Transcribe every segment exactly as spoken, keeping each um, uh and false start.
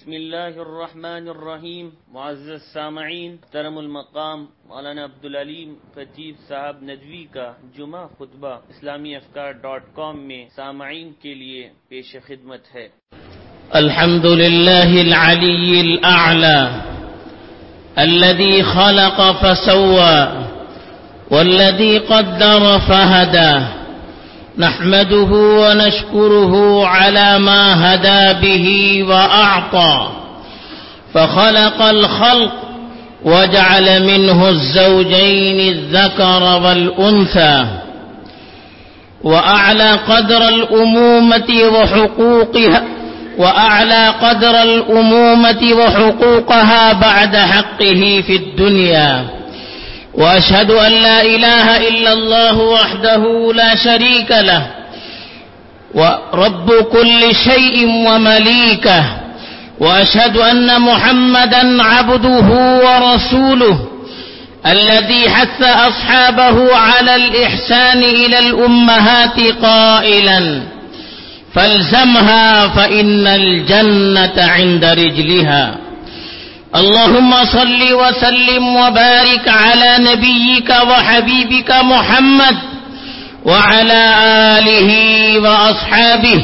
بسم الله الرحمن الرحیم. معزز سامعین، محترم المقام مولانا عبدالعلیم خطیب صاحب ندوی کا جمعہ خطبہ اسلامی افکار ڈاٹ کام میں سامعین کے لیے پیش خدمت ہے. الحمد لله العلي الأعلى الذي خلق فسوى والذي قدر فهدى، نحمده ونشكره على ما هدى به وأعطى، فخلق الخلق وجعل منه الزوجين الذكر والأنثى، وأعلى قدر الأمومة وحقوقها وأعلى قدر الأمومة وحقوقها بعد حقه في الدنيا. وأشهد أن لا إله إلا الله وحده لا شريك له، ورب كل شيء ومليكه، وأشهد أن محمدا عبده ورسوله الذي حث أصحابه على الإحسان إلى الأمهات قائلا: فالزمها فإن الجنة عند رجلها. اللهم صل وسلم وبارك على نبيك وحبيبك محمد وعلى آله وأصحابه،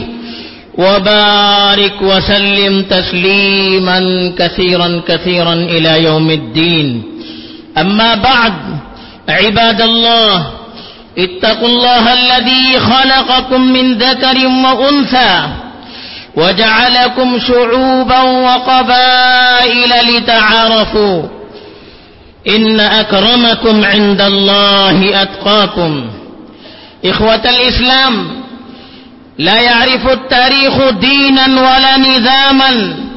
وبارك وسلم تسليما كثيرا كثيرا إلى يوم الدين. أما بعد، عباد الله، اتقوا الله الذي خلقكم من ذكر وأنثى وجعلكم شعوبا وقبائل لتعارفوا، إن أكرمكم عند الله أتقاكم. إخوة الإسلام، لا يعرف التاريخ دينا ولا نظاما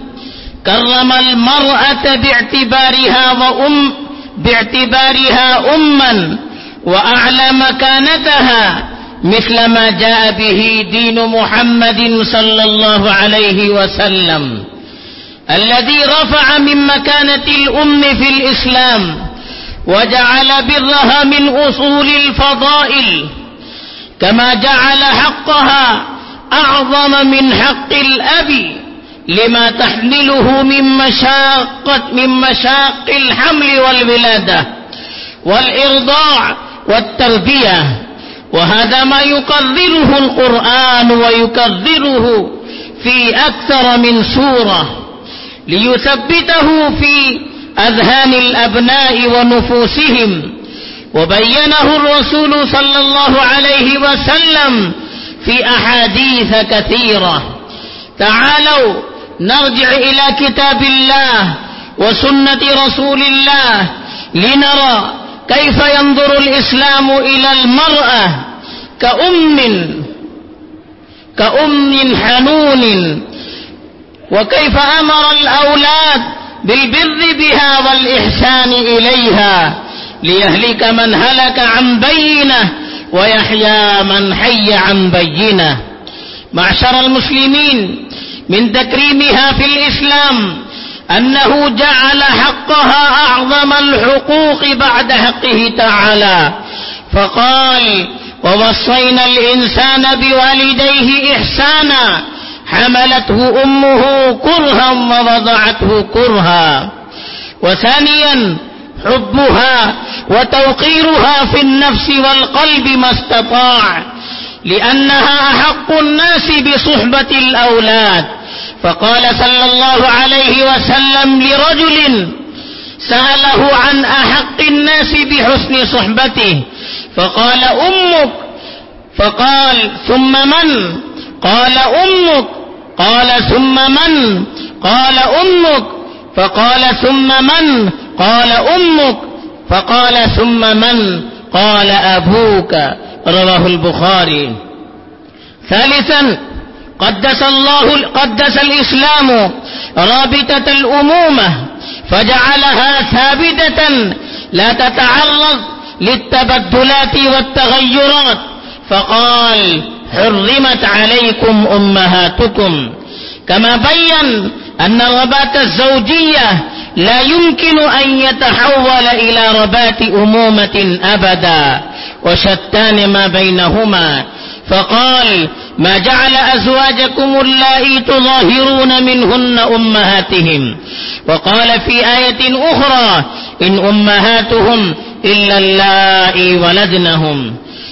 كرم المرأة باعتبارها وأم باعتبارها أما وأعلى مكانتها مثل ما جاء به دين محمد صلى الله عليه وسلم، الذي رفع من مكانة الأم في الإسلام وجعل برها من أصول الفضائل، كما جعل حقها أعظم من حق الأب لما تحمله من مشاقة من مشاق الحمل والولادة والإرضاع والتربية. وهذا ما يقرره القرآن ويكرره في أكثر من سورة ليثبته في أذهان الأبناء ونفوسهم، وبينه الرسول صلى الله عليه وسلم في أحاديث كثيرة. تعالوا نرجع إلى كتاب الله وسنة رسول الله لنرى كيف ينظر الإسلام إلى المرأة كأم كأم حنون، وكيف أمر الأولاد بالبر بها والإحسان إليها ليهلك من هلك عن بينة ويحيى من حي عن بينة. معشر المسلمين، من تكريمها في الإسلام أنه جعل حقها أعظم الحقوق بعد حقه تعالى، فقال: ووصينا الإنسان بوالديه إحسانا، حملته أمه كرها ووضعته كرها. وثانيا، حبها وتوقيرها في النفس والقلب ما استطاع، لأنها أحق الناس بصحبة الأولاد. فقال صلى الله عليه وسلم لرجل سأله عن أحق الناس بحسن صحبته، فقال: أمك. فقال: ثم من؟ قال: أمك. قال: ثم من؟ قال: أمك. فقال: ثم من؟ قال: أمك. فقال: ثم من؟ قال: أبوك. رواه البخاري. ثالثا، قدس الله قدس الإسلام رابطة الأمومة فجعلها ثابتة لا تتعرض للتبدلات والتغيرات، فقال: حرمت عليكم أمهاتكم. كما بين أن الرباط الزوجية لا يمكن أن يتحول إلى رباط أمومة أبدا، وشتان ما بينهما. فقال: ما جعل أزواجكم اللائي تظاهرون منهن أمهاتهم. وقال في آية أخرى إن أمهاتهم إلا اللائي ولدنهم.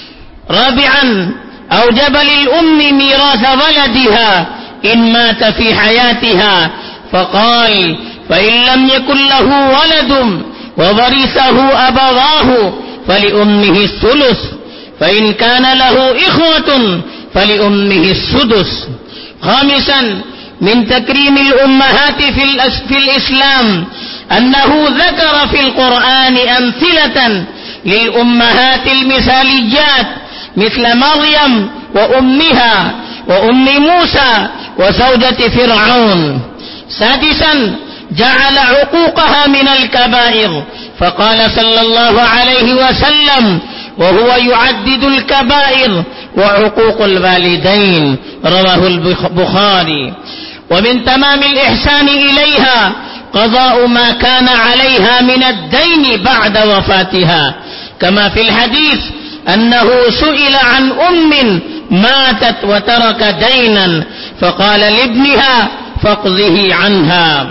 رابعا أوجب للأم ميراث ولدها إن مات في حياتها، فقال فإن لم يكن له ولد وورثه أبواه فلأمه الثلث، فإن كان له إخوة فلأمه السدس. خامسا من تكريم الأمهات في الإسلام أنه ذكر في القرآن أمثلة للأمهات المثاليات مثل مريم وأمها وأم موسى وزوجة فرعون. سادسا جعل عقوقها من الكبائر، فقال صلى الله عليه وسلم وهو يعدد الكبائر وعقوق الوالدين، رواه البخاري. ومن تمام الإحسان إليها قضاء ما كان عليها من الدين بعد وفاتها، كما في الحديث أنه سئل عن أم ماتت وترك دينا فقال لابنها فاقضه عنها.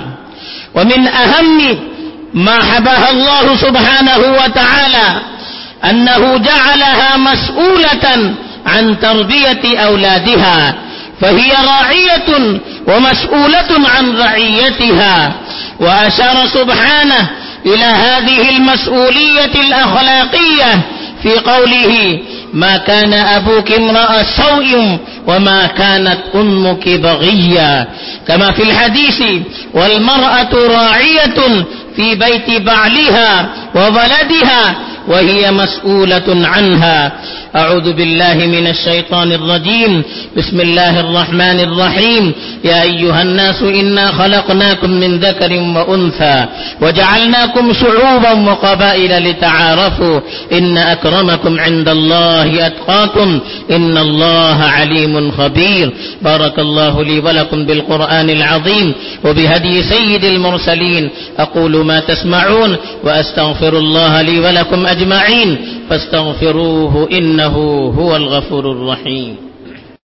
ومن أهم ما حباها الله سبحانه وتعالى أنه جعلها مسؤولة عن تربية أولادها، فهي راعية ومسؤولة عن رعيتها. وأشار سبحانه إلى هذه المسؤولية الأخلاقية في قوله ما كان أبوك امرأ سوء وما كانت أمك بغيا، كما في الحديث والمرأة راعية في بيت بعلها وولدها وهي مسؤولة عنها. أعوذ بالله من الشيطان الرجيم. بسم الله الرحمن الرحيم. يا أيها الناس إنا خلقناكم من ذكر وأنثى وجعلناكم شعوبا وقبائل لتعارفوا إن أكرمكم عند الله أتقاكم إن الله عليم خبير. بارك الله لي ولكم بالقرآن العظيم وبهدي سيد المرسلين. أقول ما تسمعون وأستغفر الله لي ولكم أجمعين فاستغفروه إنه هو الغفور الرحيم.